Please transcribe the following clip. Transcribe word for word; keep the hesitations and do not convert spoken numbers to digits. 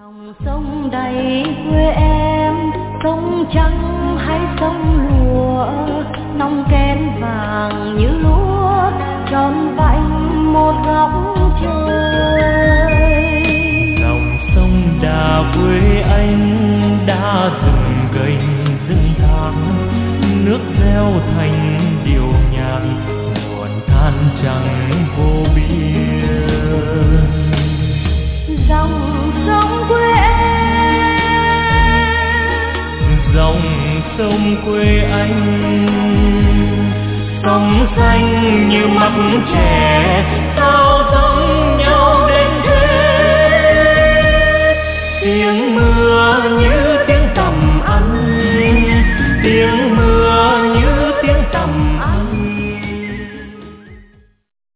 Dòng sông đầy quê em, sông trắng hay sông lúa, nòng kén vàng như lúa, tròn vành một góc trời. Dòng sông Đà quê anh đã rừng gành rừng thác, nước reo thành điệu nhạc, buồn than chẳng vô biên. Dòng sông quê em, dòng sông quê anh, sông xanh như mắt trẻ.